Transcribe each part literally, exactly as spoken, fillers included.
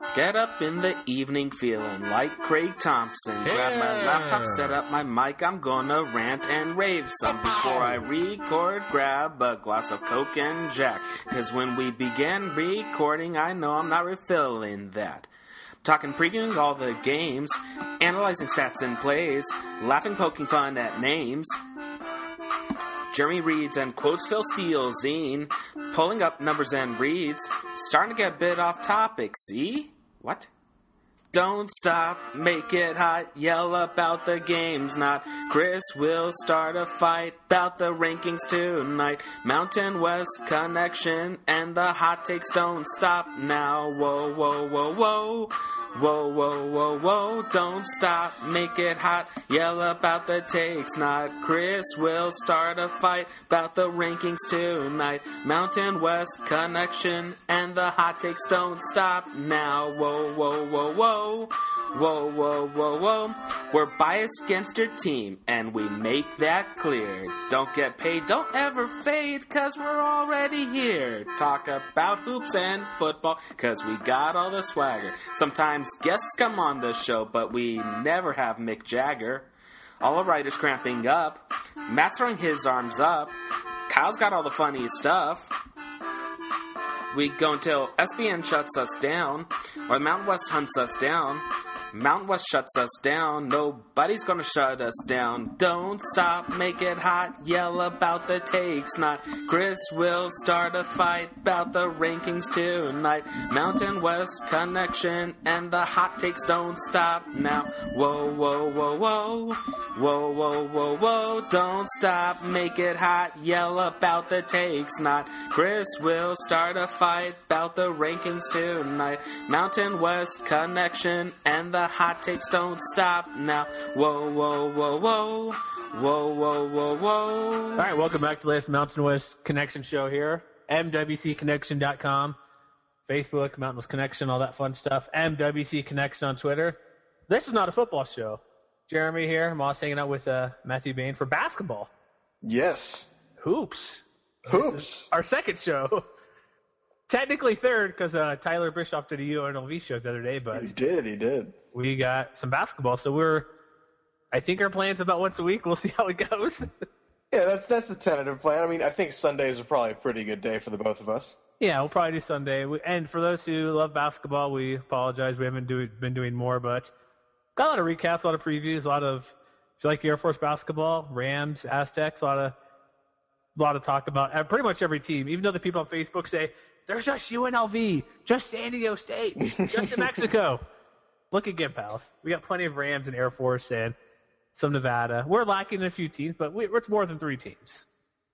Get up in the evening feeling like Craig Thompson. Yeah. Grab my laptop, set up my mic, I'm gonna rant and rave some. Before I record, grab a glass of Coke and Jack. Cause when we begin recording, I know I'm not refilling that. Talking, previewing all the games, analyzing stats and plays, laughing, poking fun at names. Jeremy reads and quotes Phil Steele's zine, pulling up numbers and reads, starting to get a bit off topic, see? What? Don't stop, make it hot, yell about the games, not Chris will start a fight about the rankings tonight. Mountain West Connection and the hot takes don't stop now. Whoa, whoa, whoa, whoa. Whoa, whoa, whoa, whoa, don't stop, make it hot, yell about the takes, not Chris will start a fight about the rankings tonight. Mountain West Connection and the hot takes don't stop now. Whoa, whoa, whoa, whoa, whoa, whoa, whoa, whoa. We're biased against your team, and we make that clear. Don't get paid, don't ever fade, cause we're already here. Talk about hoops and football, cause we got all the swagger. Sometimes guests come on the show, but we never have Mick Jagger. All the writers cramping up. Matt's throwing his arms up. Kyle's got all the funny stuff. We go until S B N shuts us down, or Mountain West hunts us down. Mountain West shuts us down. Nobody's gonna shut us down. Don't stop, make it hot, yell about the takes, not Chris will start a fight about the rankings tonight. Mountain West Connection and the hot takes don't stop now. Whoa, whoa, whoa, whoa. Whoa, whoa, whoa, whoa. Don't stop, make it hot, yell about the takes, not Chris will start a fight about the rankings tonight. Mountain West Connection and the hot takes don't stop now. Whoa, whoa, whoa, whoa. Whoa, whoa, whoa, whoa. All right, welcome back to the latest Mountain West Connection show here. M W C connection dot com, Facebook, Mountain West Connection, all that fun stuff. M W C Connection on Twitter. This is not a football show. Jeremy here. I'm also hanging out with uh, Matthew Bain for basketball. Yes. Hoops. Hoops. Our second show. Technically third because uh, Tyler Bischoff did a U N L V show the other day, but He did, he did. we got some basketball. So we're, I think our plan's about once a week. We'll see how it goes. Yeah, that's that's the tentative plan. I mean, I think Sundays are probably a pretty good day for the both of us. Yeah, we'll probably do Sunday. We, and for those who love basketball, we apologize. We haven't do, been doing more, but got a lot of recaps, a lot of previews, a lot of, if you like Air Force basketball, Rams, Aztecs, a lot of, a lot of talk about uh, pretty much every team. Even though the people on Facebook say, there's just U N L V, just San Diego State, just New Mexico. Look again, pals. We got plenty of Rams and Air Force and some Nevada. We're lacking in a few teams, but we, it's more than three teams.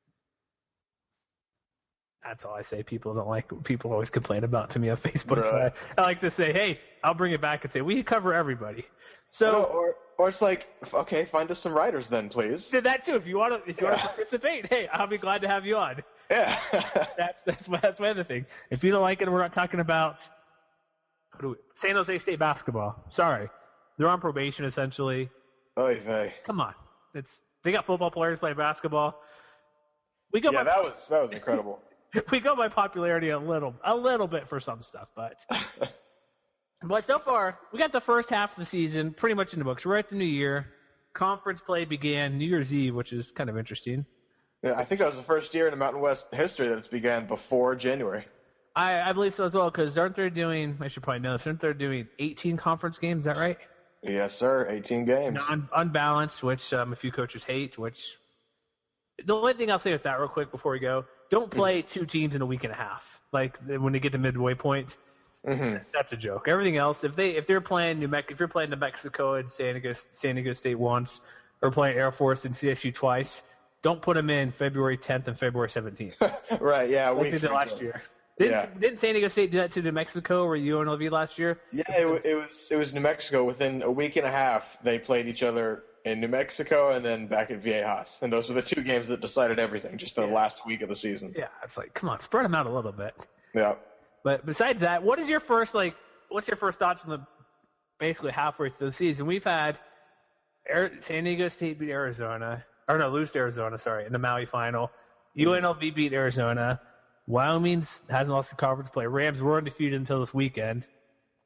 That's all I say. People don't like people always complain about to me on Facebook. Right. So I, I like to say, hey, I'll bring it back and say we cover everybody. So No, or or it's like, okay, find us some writers then, please. did that too. If you want to, if you Yeah. want to participate, hey, I'll be glad to have you on. Yeah. That's that's my that's my other thing. If you don't like it, we're not talking about what do we, San Jose State basketball. Sorry, they're on probation essentially. Oy vey. Come on, it's they got football players playing basketball. We go Yeah, by that was that was incredible. we go by popularity a little a little bit for some stuff, but but so far we got the first half of the season pretty much in the books. We're at the new year. Conference play began New Year's Eve, which is kind of interesting. Yeah, I think that was the first year in the Mountain West history that it's began before January. I, I believe so as well, because aren't they doing, I should probably know this, aren't they doing eighteen conference games, is that right? Yes, sir. eighteen games. Non, unbalanced, which um, a few coaches hate, which, the only thing I'll say with that real quick before we go, don't play two teams in a week and a half. Like, when they get to midway point, Mm-hmm. that's a joke. Everything else, if they if they're playing New Mexico, if you're playing New Mexico and San Diego, San Diego State once, or playing Air Force and C S U twice, don't put them in February tenth and February seventeenth. Right, yeah. Like We they did last year. Didn't, Yeah. didn't San Diego State do that to New Mexico or U N L V last year? Yeah, it, wa- it was it was New Mexico. Within a week and a half, they played each other in New Mexico and then back at Viejas. And those were the two games that decided everything, just the Yeah. last week of the season. Yeah, it's like, come on, spread them out a little bit. Yeah. But besides that, what is your first, like, what's your first thoughts on the basically halfway through the season? We've had Air, San Diego State beat Arizona, or no, lose to Arizona, sorry, in the Maui final. U N L V beat Arizona. Wyoming's hasn't lost the conference play. Rams were undefeated until this weekend.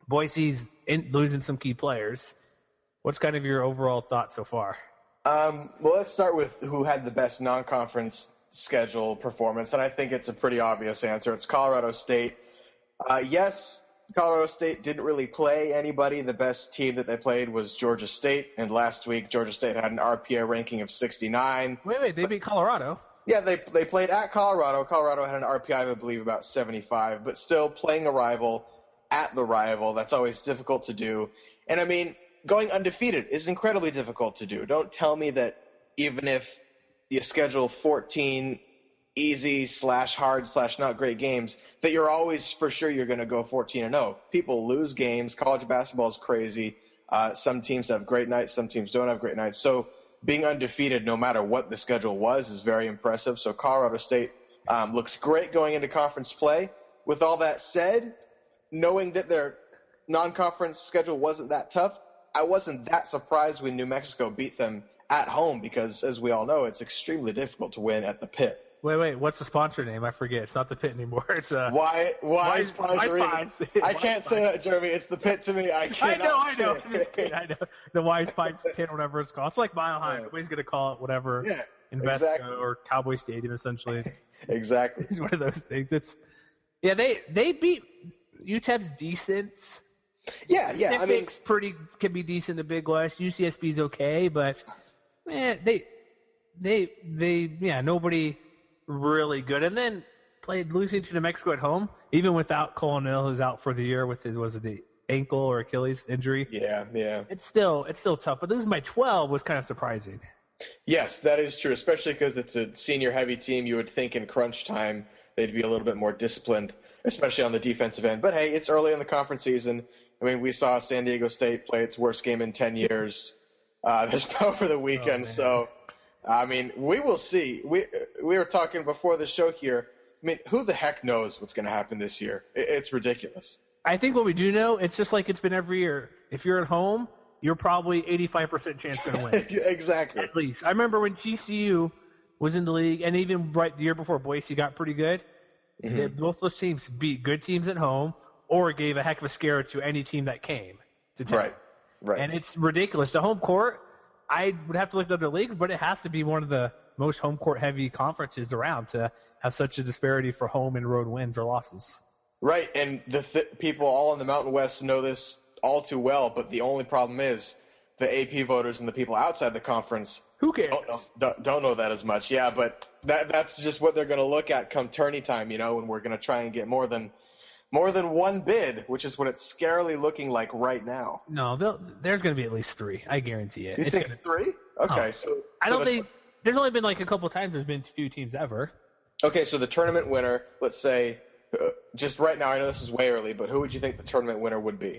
Boise's in, losing some key players. What's kind of your overall thought so far? Um, well, let's start with who had the best non-conference schedule performance, and I think it's a pretty obvious answer. It's Colorado State. Uh, yes, Colorado State didn't really play anybody. The best team that they played was Georgia State, and last week Georgia State had an R P A ranking of sixty-nine. Wait, wait, they beat Colorado. Yeah, they they played at Colorado. Colorado had an R P I, I believe, about seventy-five, but still playing a rival at the rival. That's always difficult to do. And I mean, going undefeated is incredibly difficult to do. Don't tell me that even if you schedule fourteen easy slash hard slash not great games, that you're always for sure you're going to go fourteen and oh. People lose games. College basketball is crazy. Uh, some teams have great nights. Some teams don't have great nights. So being undefeated, no matter what the schedule was, is very impressive. So Colorado State um, looks great going into conference play. With all that said, knowing that their non-conference schedule wasn't that tough, I wasn't that surprised when New Mexico beat them at home because, as we all know, it's extremely difficult to win at the Pit. Wait, wait, what's the sponsor name? I forget. It's not the Pit anymore. It's uh, why? Why is Wise I can't say that, Jeremy. It's the Pit to me. I I cannot know, I know. say it. I know. The Wise Pines Pit, whatever it's called. It's like Mile High. Yeah. Nobody's going to call it whatever. Yeah, Invesco exactly. or Cowboy Stadium, essentially. Exactly. It's one of those things. It's yeah. They they beat U T E P's decent. Yeah, yeah. I mean, Pacific's pretty can be decent. The Big West. U C S B's okay, but man, they they they yeah. Nobody really good. And then played losing to New Mexico at home, even without Colonel, who's out for the year with his was it the ankle or Achilles injury. yeah, yeah. It's still it's still tough. But losing by twelve was kind of surprising. Yes, that is true, especially because it's a senior-heavy team. You would think in crunch time they'd be a little bit more disciplined, especially on the defensive end. But, hey, it's early in the conference season. I mean, we saw San Diego State play its worst game in ten years uh, this over the weekend. Oh, so, I mean, we will see. We we were talking before the show here. I mean, who the heck knows what's going to happen this year? It, it's ridiculous. I think what we do know, it's just like it's been every year. If you're at home, you're probably eighty-five percent chance going to win. Exactly. At least. I remember when G C U was in the league, and even right the year before Boise got pretty good, Mm-hmm. they, both those teams beat good teams at home or gave a heck of a scare to any team that came to town. Right, right. And it's ridiculous. The home court, I would have to look at other leagues, but it has to be one of the most home court heavy conferences around to have such a disparity for home and road wins or losses. Right, and the th- people all in the Mountain West know this all too well, but the only problem is the A P voters and the people outside the conference Who cares? don't know, don't, don't know that as much. Yeah, but that that's just what they're going to look at come tourney time, you know, and we're going to try and get more than more than one bid, which is what it's scarily looking like right now. No, they'll- there's going to be at least three. I guarantee it. You It's think gonna- three? Okay, Oh. so I don't so the- think there's only been like a couple times there's been few teams ever. Okay, so the tournament winner, let's say, uh, just right now, I know this is way early, but who would you think the tournament winner would be?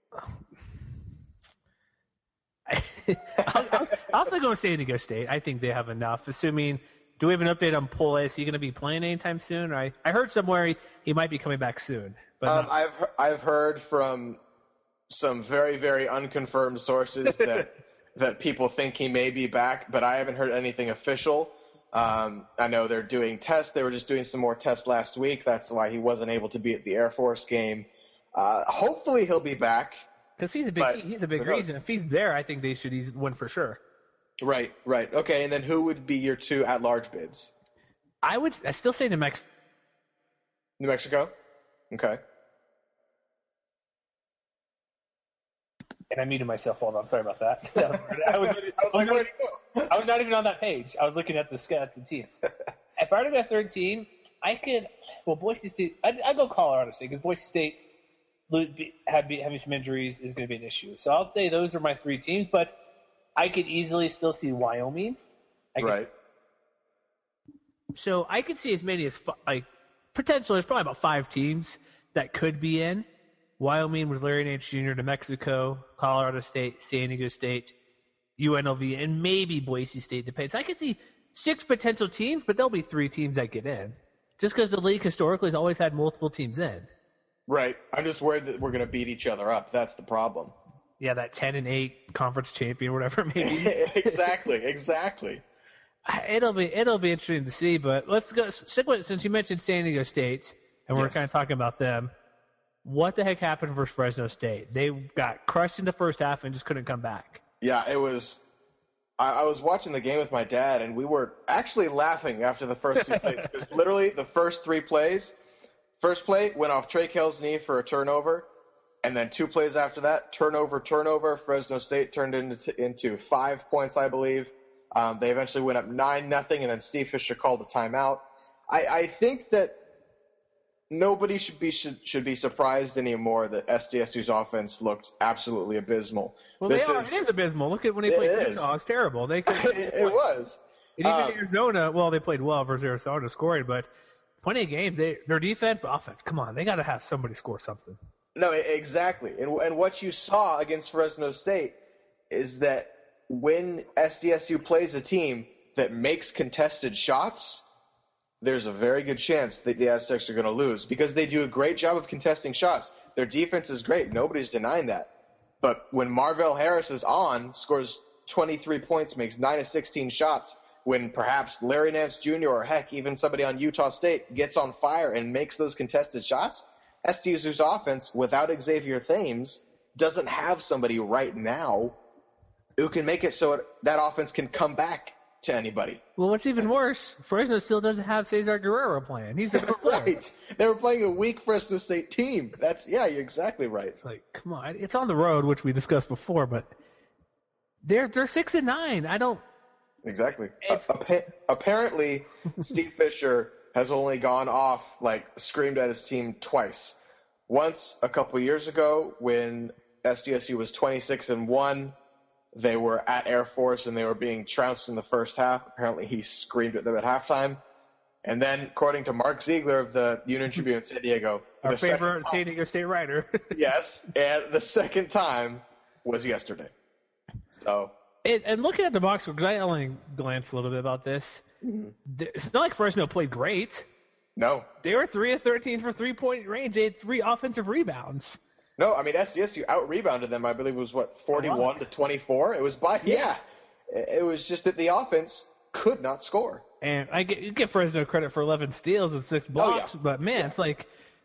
I'll, I'll, I'll still go with San Diego State. I think they have enough. Assuming, do we have an update on Poole? Is he going to be playing anytime soon? I I heard somewhere he, he might be coming back soon. But Um, not- I've I've heard from some very very unconfirmed sources that that people think he may be back, but I haven't heard anything official. Um, I know they're doing tests. They were just doing some more tests last week. That's why he wasn't able to be at the Air Force game. Uh, hopefully he'll be back. Because he's a big but he's a big who knows? reason. If he's there, I think they should eas- win for sure. Right, right. Okay, and then who would be your two at-large bids? I would I still say New Mexico. New Mexico? Okay. And I muted myself. Hold on, sorry about that. I was, I was like, where'd he go? I was not even on that page. I was looking at the sch- at the teams. If I were to go a third team, I could. Well, Boise State. I'd, I'd go Colorado State because Boise State lo- be- had be, having some injuries is going to be an issue. So I'll say those are my three teams. But I could easily still see Wyoming. I could, Right. So I could see as many as fi- like potentially there's probably about five teams that could be in. Wyoming with Larry Nance Junior, New Mexico, Colorado State, San Diego State, U N L V, and maybe Boise State. Depends. I could see six potential teams, but there'll be three teams that get in. Just because the league historically has always had multiple teams in. Right. I'm just worried that we're going to beat each other up. That's the problem. Yeah, that ten and eight conference champion, whatever it may be. exactly, exactly. It'll be it'll be interesting to see, but let's go stick with since you mentioned San Diego State and we're Yes. kind of talking about them. what the heck happened versus Fresno State? They got crushed in the first half and just couldn't come back. Yeah, it was. I, I was watching the game with my dad, and we were actually laughing after the first two plays because literally the first three plays, first play went off Trey Kell's knee for a turnover, and then two plays after that, turnover, turnover. Fresno State turned into into five points, I believe. Um, they eventually went up nine nothing, and then Steve Fisher called a timeout. I, I think that nobody should be should, should be surprised anymore that S D S U's offense looked absolutely abysmal. Well, this they are, is, it is abysmal. Look at when they played Utah. It's terrible. They could, it, it was. And even um, Arizona, well, they played well versus Arizona scoring, but plenty of games, they their defense, but offense, come on, they got to have somebody score something. No, exactly. And, and what you saw against Fresno State is that when S D S U plays a team that makes contested shots, there's a very good chance that the Aztecs are going to lose because they do a great job of contesting shots. Their defense is great. Nobody's denying that. But when Marvell Harris is on, scores twenty-three points, makes nine of sixteen shots, when perhaps Larry Nance Junior or heck, even somebody on Utah State gets on fire and makes those contested shots, S D S U's offense, without Xavier Thames, doesn't have somebody right now who can make it so it, that offense can come back to anybody. Well, what's even worse, Fresno still doesn't have Cesar Guerrero playing. He's the best player. Right. They were playing a weak Fresno State team. That's yeah, you're exactly right. It's like, come on. It's on the road, which we discussed before, but they're they're six and nine. I don't Exactly. Uh, appa- apparently, Steve Fisher has only gone off, like, screamed at his team twice. Once a couple years ago when S D S U was twenty-six and one, they were at Air Force and they were being trounced in the first half. Apparently, he screamed at them at halftime. And then, according to Mark Ziegler of the Union Tribune in San Diego, our favorite San Diego State writer. Yes, and the second time was yesterday. So. It, and looking at the box score, because I only glanced a little bit about this, mm-hmm. It's not like Fresno played great. No. They were three of thirteen for three-point range. They had three offensive rebounds. No, I mean, S D S U out-rebounded them, I believe it was, what, forty-one to twenty-four? It was by, yeah. yeah. It was just that the offense could not score. And I get, you get Fresno credit for eleven steals and six blocks, oh, yeah. but, man, yeah. it's like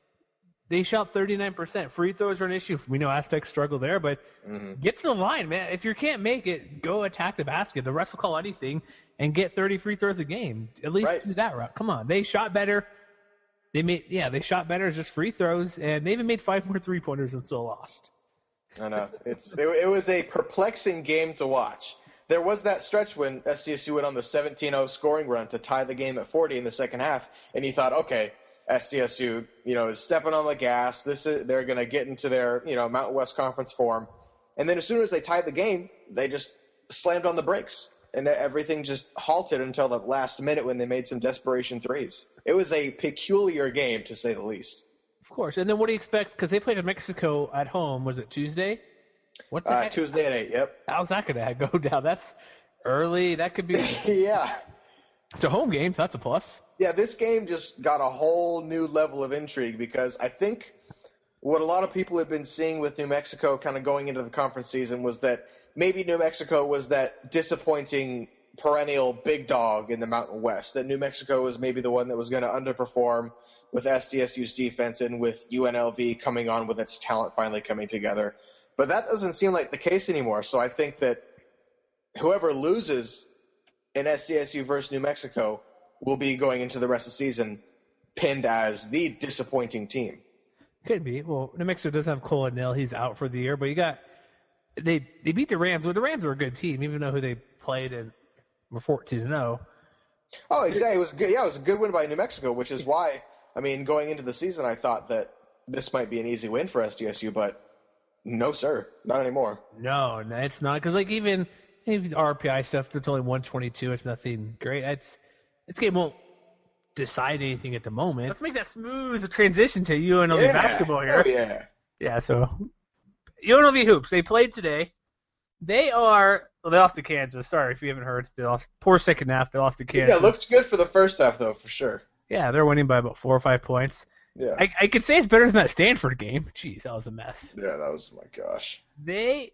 they shot thirty-nine percent. Free throws are an issue. We know Aztecs struggle there, but mm-hmm. get to the line, man. If you can't make it, go attack the basket. The rest will call anything and get thirty free throws a game. At least right. do that route. Come on. They shot better. They made, yeah, they shot better, just free throws, and they even made five more three-pointers and still lost. I know. It's it, it was a perplexing game to watch. There was that stretch when S D S U went on the seventeen oh scoring run to tie the game at forty in the second half, and you thought, okay, S D S U, you know, is stepping on the gas. This is they're going to get into their, you know, Mountain West Conference form. And then as soon as they tied the game, they just slammed on the brakes, and everything just halted until the last minute when they made some desperation threes. It was a peculiar game, to say the least. Of course. And then what do you expect? Because they played in Mexico at home. Was it Tuesday? What the uh, heck? Tuesday at eight, yep. How's that going to go down? That's early. That could be. Yeah. It's a home game, so that's a plus. Yeah, this game just got a whole new level of intrigue because I think what a lot of people have been seeing with New Mexico kind of going into the conference season was that maybe New Mexico was that disappointing perennial big dog in the Mountain West, that New Mexico was maybe the one that was going to underperform with S D S U's defense and with U N L V coming on with its talent finally coming together. But that doesn't seem like the case anymore, so I think that whoever loses in S D S U versus New Mexico will be going into the rest of the season pinned as the disappointing team. Could be. Well, New Mexico does have Cole Nell. He's out for the year, but you got they they beat the Rams. Well, the Rams are a good team, even though who they played and were fourteen to oh. Oh, exactly. It was good. Yeah, it was a good win by New Mexico, which is why, I mean, going into the season, I thought that this might be an easy win for S D S U, but no, sir, not anymore. No, no it's not. Because, like, even, even R P I stuff, it's only one twenty-two. It's nothing great. It's This game won't decide anything at the moment. Let's make that smooth transition to U N L V yeah. basketball here. Oh, yeah. Yeah, so U N L V Hoops, they played today. They are – well, they lost to Kansas. Sorry if you haven't heard. They lost poor second half. They lost to Kansas. Yeah, it looked good for the first half, though, for sure. Yeah, they're winning by about four or five points. Yeah. I, I could say it's better than that Stanford game. Jeez, that was a mess. Yeah, that was – my gosh. They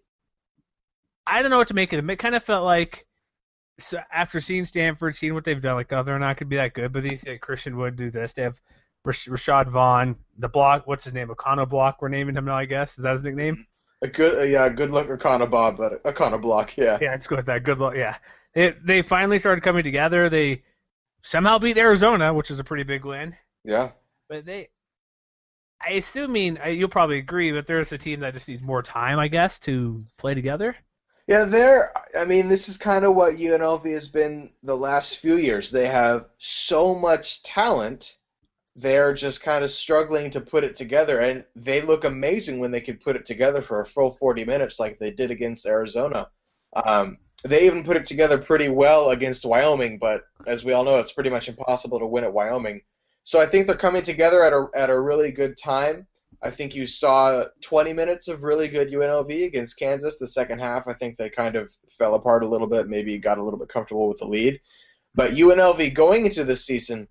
– I don't know what to make of them. It kind of felt like – so after seeing Stanford, seeing what they've done, like, oh, they're not going to be that good, but these like, Christian Wood do this. They have Rash- Rashad Vaughn, the block. What's his name? O'Connor Block. We're naming him now. I guess is that his nickname? A good, uh, yeah, good luck, O'Connor Bob, but O'Connor Block, yeah. Yeah, let's go with that. Good luck. Yeah, they they finally started coming together. They somehow beat Arizona, which is a pretty big win. Yeah. But they, I assuming you'll probably agree, but there's a team that just needs more time, I guess, to play together. Yeah, they're, I mean, this is kind of what U N L V has been the last few years. They have so much talent, they're just kind of struggling to put it together, and they look amazing when they can put it together for a full forty minutes like they did against Arizona. Um, they even put it together pretty well against Wyoming, but as we all know, it's pretty much impossible to win at Wyoming. So I think they're coming together at a, at a really good time. I think you saw twenty minutes of really good U N L V against Kansas. The second half, I think they kind of fell apart a little bit, maybe got a little bit comfortable with the lead. But U N L V going into this season,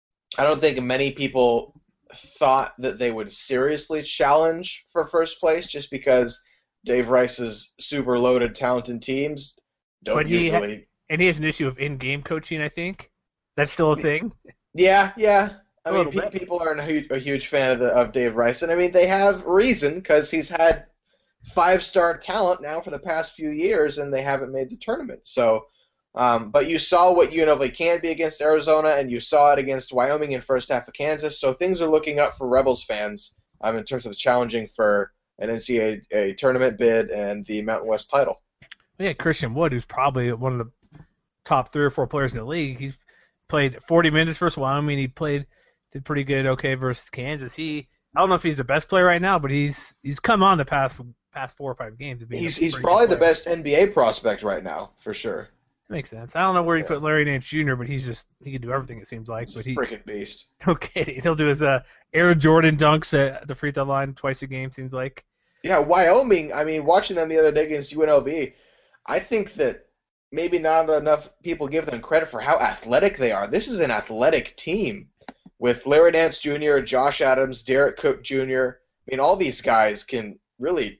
I don't think many people thought that they would seriously challenge for first place just because Dave Rice's super loaded, talented teams don't But he usually... ha- and he has an issue of in-game coaching, I think. That's still a thing. Yeah, yeah. I A mean, little pe- bit. people aren't a huge, a huge fan of, the, of Dave Rice, and I mean, they have reason because he's had five-star talent now for the past few years, and they haven't made the tournament. So, um, but you saw what U N L V can be against Arizona, and you saw it against Wyoming in first half of Kansas. So things are looking up for Rebels fans um, in terms of challenging for an N C double A tournament bid and the Mountain West title. Yeah, Christian Wood, who's probably one of the top three or four players in the league. He's played forty minutes versus Wyoming. He played did pretty good, okay, versus Kansas. He I don't know if he's the best player right now, but he's he's come on the past past four or five games. of being He's a he's pretty probably good the player. best N B A prospect right now, for sure. Makes sense. I don't know where you Yeah. put Larry Nance Junior, but he's just he can do everything it seems like. He's But a he freaking beast. no kidding. He'll do his uh Air Jordan dunks at the free throw line twice a game. Seems like. Yeah, Wyoming, I mean, watching them the other day against U N L V, I think that maybe not enough people give them credit for how athletic they are. This is an athletic team with Larry Nance Junior, Josh Adams, Derek Cook Junior I mean, all these guys can really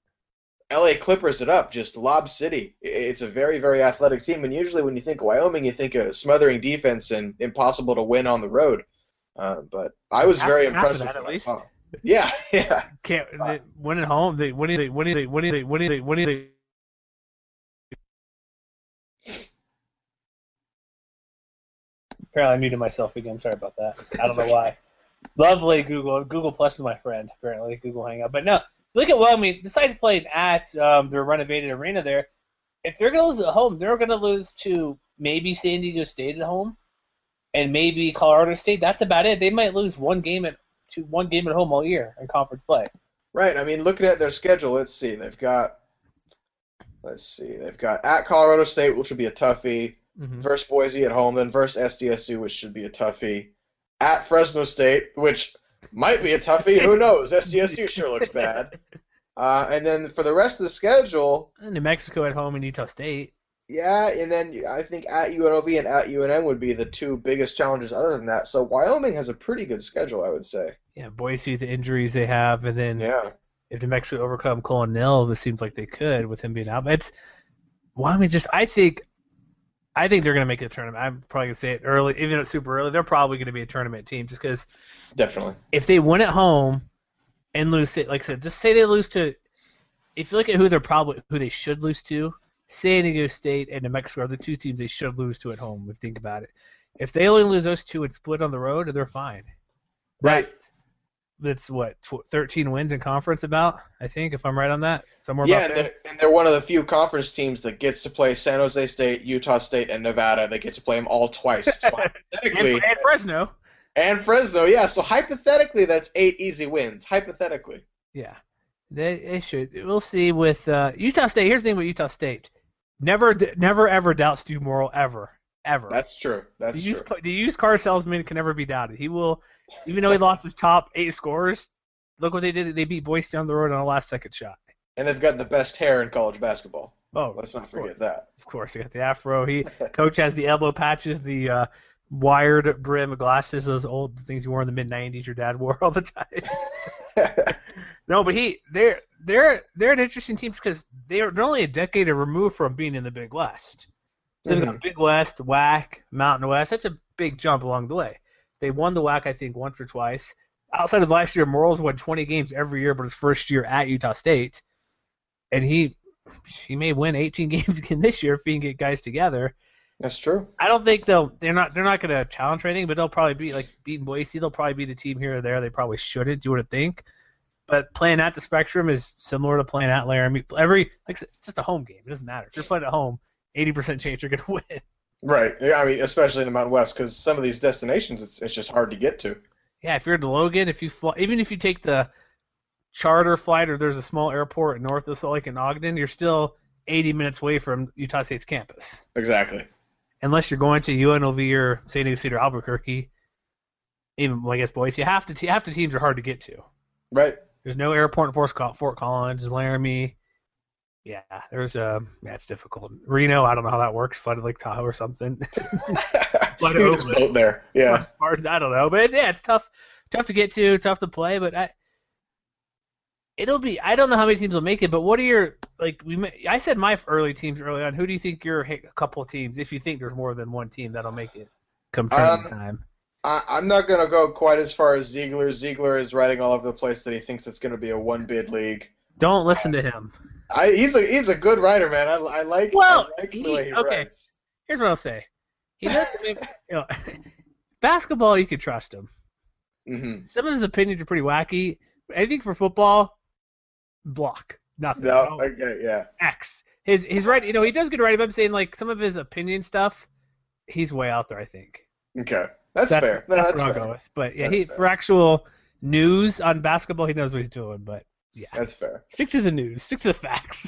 L A Clippers it up, just Lob City. It's a very, very athletic team, and usually when you think of Wyoming, you think of smothering defense and impossible to win on the road. Uh, but I was Half- very half of impressed that, with at what I least. saw. Yeah, yeah. Can't they win at home? They winning. They winning. They winning. They winning. They winning. They. Apparently, I muted myself again. Sorry about that. I don't know why. Lovely Google. Google Plus is my friend. Apparently, Google Hangout. But no, look at Wyoming. Besides playing at um, their renovated arena there, if they're going to lose at home, they're going to lose to maybe San Diego State at home, and maybe Colorado State. That's about it. They might lose one game at to one game at home all year in conference play. Right. I mean, looking at their schedule, let's see. They've got, let's see. They've got at Colorado State, which will be a toughie. Mm-hmm. Versus Boise at home, then versus S D S U, which should be a toughie. At Fresno State, which might be a toughie. Who knows? S D S U sure looks bad. Uh, and then for the rest of the schedule, New Mexico at home and Utah State. yeah, and then I think at U N L V and at U N M would be the two biggest challenges other than that. So Wyoming has a pretty good schedule, I would say. Yeah, Boise, the injuries they have, and then Yeah. if New Mexico overcome Colin Nell, it seems like they could with him being out. But it's Wyoming. Just I think, I think they're going to make it a tournament. I'm probably going to say it early, even if it's super early. They're probably going to be a tournament team, just because Definitely. if they win at home and lose, to, like I said, just say they lose to. If you look at who they're probably who they should lose to, San Diego State and New Mexico are the two teams they should lose to at home. If you think about it, if they only lose those two and split on the road, they're fine. Right. That's, that's what tw- thirteen wins in conference about. I think if I'm right on that, somewhere Yeah, about and there. they're, and they're one of the few conference teams that gets to play San Jose State, Utah State, and Nevada. They get to play them all twice. So And, hypothetically, and Fresno. and Fresno, yeah. So hypothetically, that's eight easy wins. Hypothetically. Yeah, they, they should. We'll see with uh, Utah State. Here's the thing with Utah State: never, d- never ever doubt Stu Morrill ever, ever. That's true. That's the true. used, the used car salesman can never be doubted. He will, even though he lost his top eight scorers. Look what they did. They beat Boise down the road on a last second shot. And they've got the best hair in college basketball. Oh, Let's not of course. forget that. Of course, he got the afro. He coach has the elbow patches, the uh, wired brim glasses, those old things you wore in the mid nineties. Your dad wore all the time. No, but he they're they're they're an interesting team because they're they're only a decade removed from being in the Big West. So they've got Big West, W A C, Mountain West. That's a big jump along the way. They won the W A C, I think, once or twice. Outside of last year, Morals won twenty games every year, but his first year at Utah State. And he he may win eighteen games again this year if he can get guys together. That's true. I don't think they'll they're not they're not going to challenge or anything, but they'll probably be like beating Boise. They'll probably beat a team here or there. They probably shouldn't. You would think. But playing at the Spectrum is similar to playing at Laramie. Every like it's just a home game. It doesn't matter if you're playing at home. eighty percent chance you're going to win. Right. Yeah, I mean, especially in the Mountain West, because some of these destinations, it's it's just hard to get to. Yeah, if you're in Logan, if you fly, even if you take the charter flight or there's a small airport north of Salt Lake and Ogden, you're still eighty minutes away from Utah State's campus. Exactly. Unless you're going to U N L V or San Diego State or Albuquerque, even well, I guess Boise, half the te- half the teams are hard to get to. Right. There's no airport in Fort, Fort Collins, Laramie. Yeah, there's a um, yeah, it's difficult. Reno, I don't know how that works. Flooded Lake Tahoe or something. Flood you just float there. Yeah. I don't know, but yeah, it's tough, tough to get to, tough to play. But I, it'll be. I don't know how many teams will make it. But what are your like? We I said my early teams early on. Who do you think your a couple of teams? If you think there's more than one team that'll make it come training um, time. I, I'm not going to go quite as far as Ziegler. Ziegler is writing all over the place that he thinks it's going to be a one-bid league. Don't listen to him. I, he's a he's a good writer, man. I, I like, well, I like the he, way he okay. writes. Here's what I'll say. He does make, you know, basketball, you can trust him. Mm-hmm. Some of his opinions are pretty wacky. I think for football, block. Nothing. No, okay, yeah. X. His his right, you know, he does good writing, but I'm saying like some of his opinion stuff, he's way out there, I think. Okay. That's, that's fair. No, that's, that's what I'll fair. go with. But yeah, that's he fair. for actual news on basketball, he knows what he's doing, but yeah. That's fair. Stick to the news. Stick to the facts.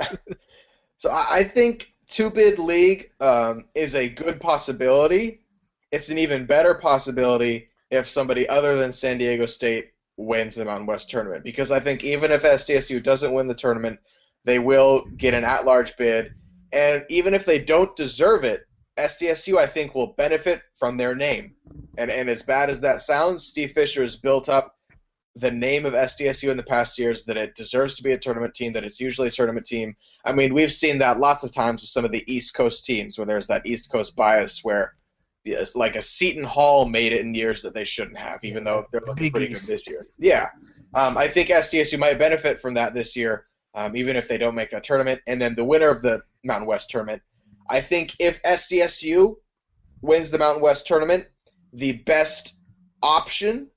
So I think two-bid league um, is a good possibility. It's an even better possibility if somebody other than San Diego State wins the Mountain West tournament. Because I think even if S D S U doesn't win the tournament, they will get an at-large bid. And even if they don't deserve it, S D S U, I think, will benefit from their name. And and as bad as that sounds, Steve Fisher has built up the name of S D S U in the past years, that it deserves to be a tournament team, that it's usually a tournament team. I mean, we've seen that lots of times with some of the East Coast teams where there's that East Coast bias where it's like a Seton Hall made it in years that they shouldn't have, even though they're looking pretty good this year. Yeah. Um, I think S D S U might benefit from that this year, um, even if they don't make that tournament. And then the winner of the Mountain West tournament, I think if S D S U wins the Mountain West tournament, the best option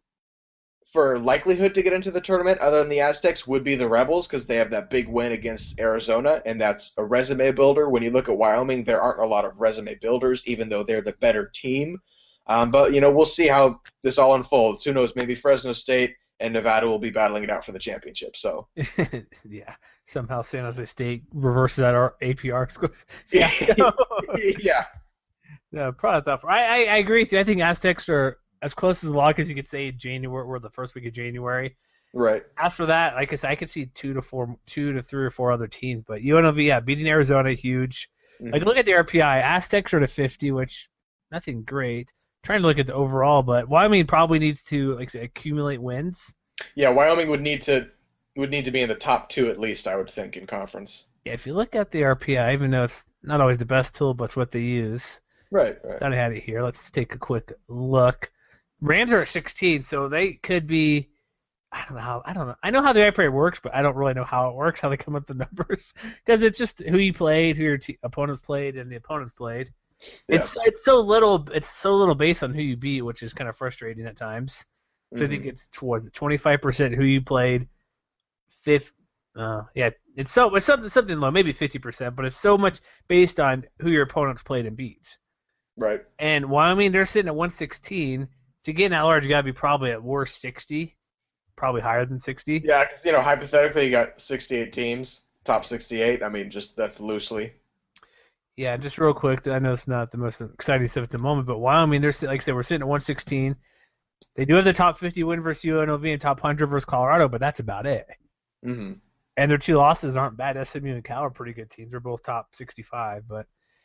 for likelihood to get into the tournament other than the Aztecs would be the Rebels, because they have that big win against Arizona, and that's a resume builder. When you look at Wyoming, there aren't a lot of resume builders, even though they're the better team. Um, but, you know, we'll see how this all unfolds. Who knows? Maybe Fresno State and Nevada will be battling it out for the championship. So yeah, somehow San Jose State reverses that our A P R scores. Yeah. yeah. No, probably not that far. I, I, I agree with you. I think Aztecs are as close as the lock as you could say. January, we're the first week of January. Right. As for that, like I said, I could see two to four, two to three or four other teams. But U N L V, yeah, beating Arizona, huge. Mm-hmm. Like look at the R P I. Aztecs are to fifty, which nothing great. Trying to look at the overall, but Wyoming probably needs to like say, accumulate wins. Yeah, Wyoming would need to would need to be in the top two at least, I would think, in conference. Yeah, if you look at the R P I, even though it's not always the best tool, but it's what they use. Right, right. Thought I had it here. Let's take a quick look. Rams are at sixteen, so they could be. I don't know how. I don't know. I know how the R P I works, but I don't really know how it works. How they come up with the numbers, because it's just who you played, who your t- opponents played, and the opponents played. Yeah. It's it's so little. It's so little based on who you beat, which is kind of frustrating at times. So mm-hmm. I think it's towards twenty-five percent who you played. Fifth. Uh, yeah, it's so it's something something low, maybe fifty percent, but it's so much based on who your opponents played and beat. Right. And Wyoming, they're sitting at one sixteen. To get an at-large, you got to be probably at worst sixty, probably higher than sixty. Yeah, because, you know, hypothetically, you got sixty-eight teams, top sixty-eight. I mean, just that's loosely. Yeah, just real quick, I know it's not the most exciting stuff at the moment, but Wyoming, they're like I said, we're sitting at one sixteen. They do have the top fifty win versus U N L V and top one hundred versus Colorado, but that's about it. Mm-hmm. And their two losses aren't bad. S M U and Cal are pretty good teams. They're both top sixty-five, but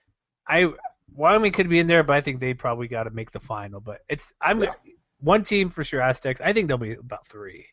I Wyoming could be in there, but I think they probably got to make the final. But it's I'm yeah. one team for sure, Aztecs. I think they'll be about three.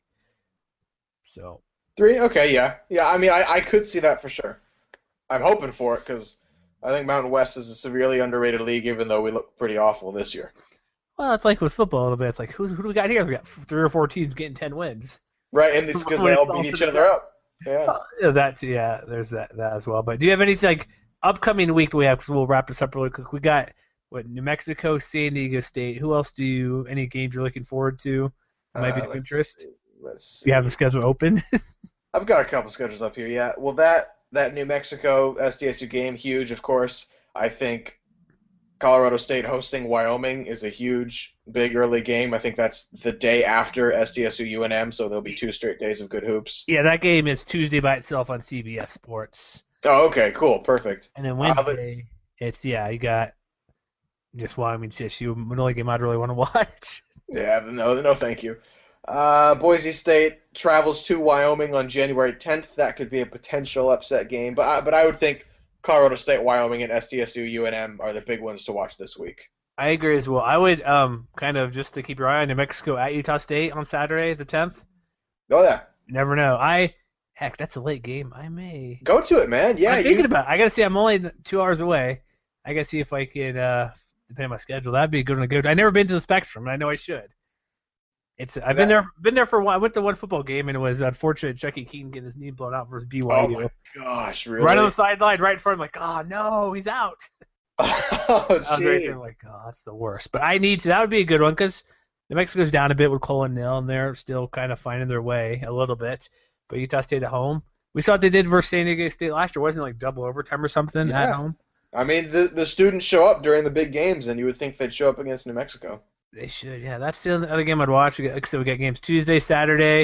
So three, okay, yeah, yeah. I mean, I, I could see that for sure. I'm hoping for it because I think Mountain West is a severely underrated league, even though we look pretty awful this year. Well, it's like with football a little bit. It's like, who's, who do we got here? We got three or four teams getting ten wins. Right, and it's because they all beat each other up. Yeah. Uh, that, yeah, there's that, that as well. But do you have anything, like, upcoming week we have, because we'll wrap this up really quick. We got, what, New Mexico, San Diego State. Who else do you, any games you're looking forward to? Might be Uh, of let's interest. see. Let's see. You have the schedule open? I've got a couple schedules up here, yeah. Well, that that New Mexico S D S U game, huge, of course. I think Colorado State hosting Wyoming is a huge, big early game. I think that's the day after S D S U U N M, so there'll be two straight days of good hoops. Yeah, that game is Tuesday by itself on C B S Sports. Oh, okay, cool, perfect. And then Uh, Wednesday, let's- it's, yeah, you got just Wyoming C S U. The only game I'd really want to watch. Yeah, no, no, thank you. Uh, Boise State travels to Wyoming on January tenth. That could be a potential upset game, but I, but I would think Colorado State, Wyoming, and S D S U U N M are the big ones to watch this week. I agree as well. I would um kind of just to keep your eye on New Mexico at Utah State on Saturday the tenth. Oh yeah, You never know. I heck, that's a late game. I may. go to it, man. Yeah, I'm thinking you, about it. I gotta see. I'm only two hours away. I gotta see if I could, uh, depending on my schedule, that'd be a good one to go to. I've never been to the Spectrum, and I know I should. It's I've been That- there been there for a while. I went to one football game, and it was unfortunate Chucky Keaton getting his knee blown out versus B Y U. Oh my gosh, really? Right on the sideline, right in front. I'm like, oh no, he's out. Oh, I was right gee. there, like, oh, that's the worst. But I need to. That would be a good one because New Mexico's down a bit with Cole and Nil, and they're still kind of finding their way a little bit. But Utah State at home. We saw what they did versus San Diego State last year. Wasn't it like double overtime or something at Yeah. home? I mean, the the students show up during the big games, and you would think they'd show up against New Mexico. They should. Yeah, that's the other game I'd watch. Like I said, we got games Tuesday, Saturday.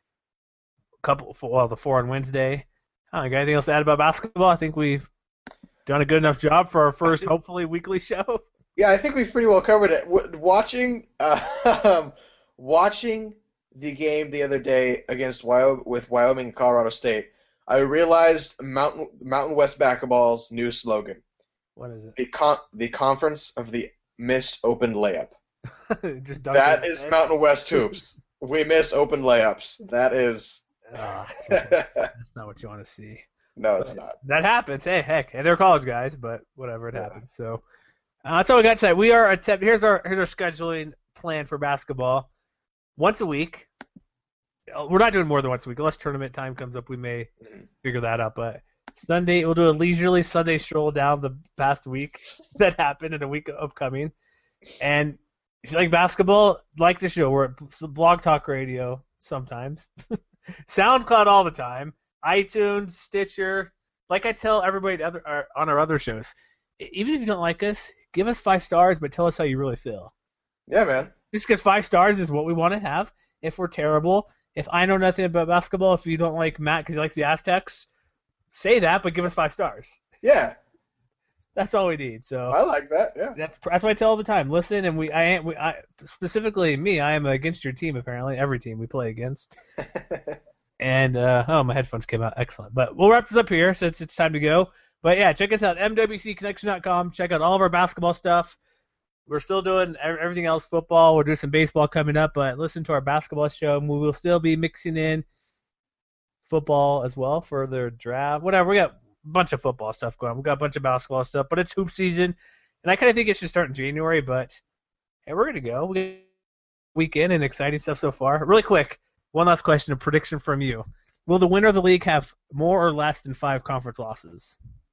A couple. Well, the four on Wednesday. I don't got anything else to add about basketball. I think we've done a good enough job for our first, hopefully, weekly show. Yeah, I think we've pretty well covered it. W- watching, uh, watching the game the other day against Wyoming with Wyoming and Colorado State, I realized Mountain Mountain West Basketball's new slogan: What is it? the con- the conference of the missed open layup. Just dunk That it. is Mountain West hoops. We miss open layups. That is. Ah, no, that's not what you want to see. it's not. That happens. Hey, heck, and they're college guys, but whatever, it Yeah. happens. So uh, that's all we got tonight. We are at here's our here's our scheduling plan for basketball. Once a week. Uh, We're not doing more than once a week. Unless tournament time comes up, we may figure that out. But Sunday, we'll do a leisurely Sunday stroll down the past week that happened in a week upcoming. And if you like basketball, like the show, we're at Blog Talk Radio sometimes. SoundCloud all the time, iTunes, Stitcher. Like I tell everybody other, our, on our other shows, e- even if you don't like us, give us five stars, but tell us how you really feel. Yeah, man. Just because five stars is what we want to have. If we're terrible, if I know nothing about basketball, if you don't like Matt because he likes the Aztecs, say that, but give us five stars. Yeah, That's all we need. So I like that. Yeah. that's that's what I tell all the time. Listen, and we I am we I specifically me. I am against your team. Apparently, every team we play against. And uh, oh, my headphones came out. Excellent. But we'll wrap this up here since it's time to go. But yeah, check us out, M W C connection dot com. Check out all of our basketball stuff. We're still doing ev- everything else, football. We'll do some baseball coming up, but listen to our basketball show. We will still be mixing in football as well for the draft. Whatever. We got a bunch of football stuff going on. We got a bunch of basketball stuff, but it's hoop season, and I kind of think it should start in January. But hey, we're gonna go. We got a weekend and exciting stuff so far. Really quick, one last question: a prediction from you. Will the winner of the league have more or less than five conference losses?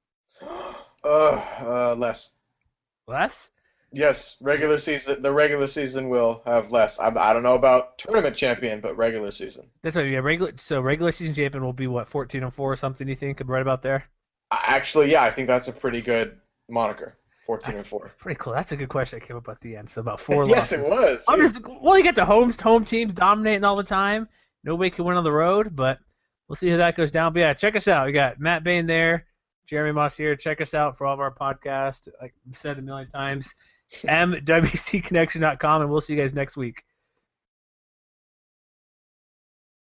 Uh, uh, less. Less? Yes, regular season. The regular season will have less. I, I don't know about tournament champion, but regular season. That's right. Yeah, regular. So regular season champion will be what, fourteen and four or something? You think? Right about there. I- Actually, yeah, I think that's a pretty good moniker. Fourteen and four. Pretty cool. That's a good question that came up at the end. So about four Yes, losses. it was. I'm just- well, you get the home home teams dominating all the time. Nobody can win on the road, but we'll see how that goes down. But yeah, check us out. We got Matt Bain there, Jeremy Moss here. Check us out for all of our podcasts. Like I said a million times, M W C connection dot com, and we'll see you guys next week.